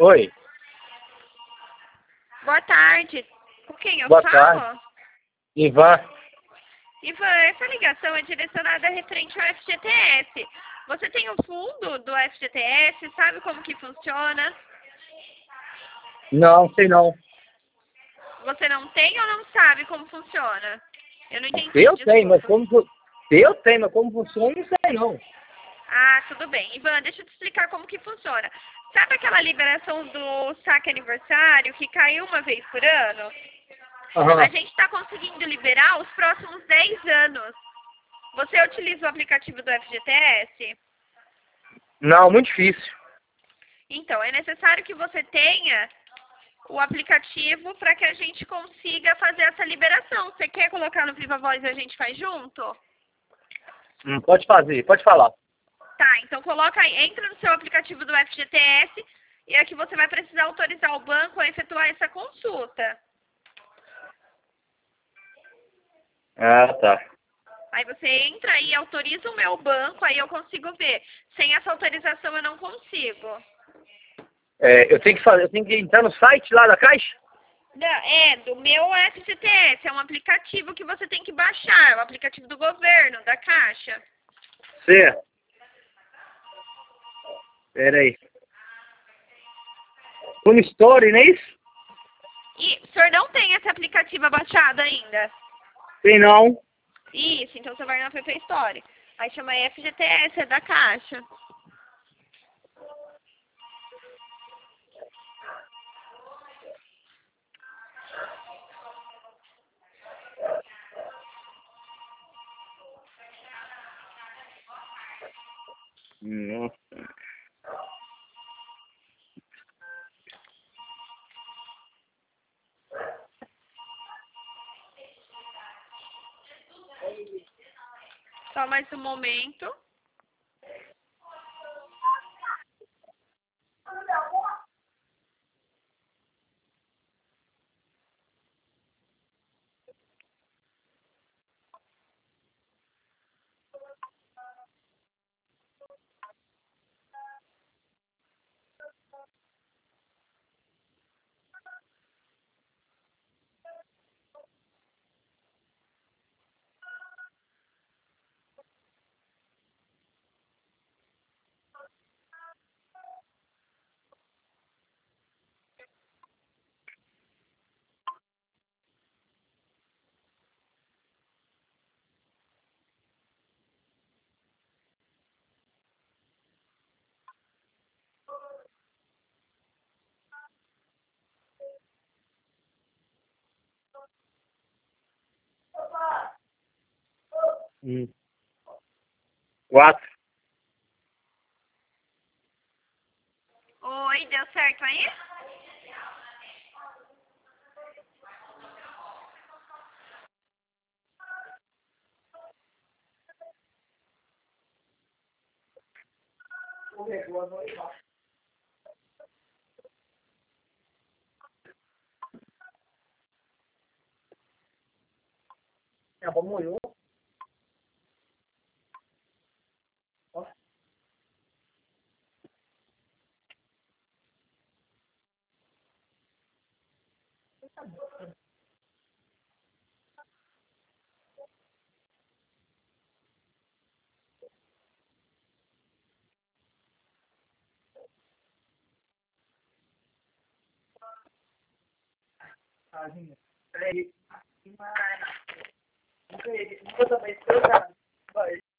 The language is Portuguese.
Oi, Boa tarde. Com quem eu boa falo? tarde. Ivan. Ivan, essa ligação é direcionada referente ao FGTS. Você tem o fundo do FGTS? Sabe como que funciona? Não, sei não. Você não tem ou não sabe como funciona? Eu não entendi, Eu tenho, mas desculpa. como funciona, não sei não. Ah, tudo bem. Ivan, deixa eu te explicar como que funciona. Sabe aquela liberação do saque aniversário que cai uma vez por ano? A Aham. gente está conseguindo liberar os próximos 10 anos. Você utiliza o aplicativo do FGTS? Não, muito difícil. Então, é necessário que você tenha o aplicativo para que a gente consiga fazer essa liberação. Você quer colocar no Viva Voz e a gente faz junto? Pode fazer, pode falar. Tá, então coloca aí, entra no seu aplicativo do FGTS e aqui você vai precisar autorizar o banco a efetuar essa consulta. Ah, tá. Aí você entra e autoriza o meu banco, aí eu consigo ver. Sem essa autorização eu não consigo. Eu tenho que entrar no site lá da Caixa? Não, é, do meu FGTS, é um aplicativo que você tem que baixar, é o aplicativo do governo, da Caixa. Certo. Pera aí. Full Story, não é isso? E o senhor não tem esse aplicativo baixado ainda? Tem não. Isso, então você vai na PP Store. Aí chama FGTS, é da Caixa. Nossa. Só mais um momento. Hum. 4. Oi, deu certo aí? Molhou. Peraí. Nunca também.